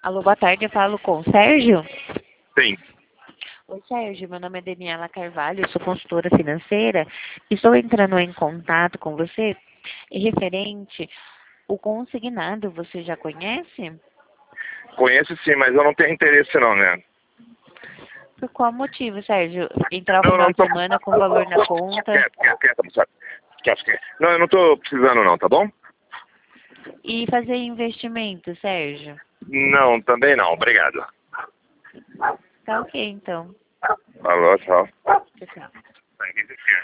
Alô, boa tarde, eu falo com o Sérgio. Sim. Oi, Sérgio, meu nome é Daniela Carvalho, eu sou consultora financeira e estou entrando em contato com você referente o consignado, você já conhece? Conheço sim, mas eu não tenho interesse não, né? Por qual motivo, Sérgio? Entrar o Não, final não de tô... semana com valor na conta Quieto, moçada. Quieto. Não, eu não tô precisando não, tá bom? e fazer investimento, Sérgio? Não, também não, obrigado. Tá ok, então. Falou, tchau. Tchau, tchau.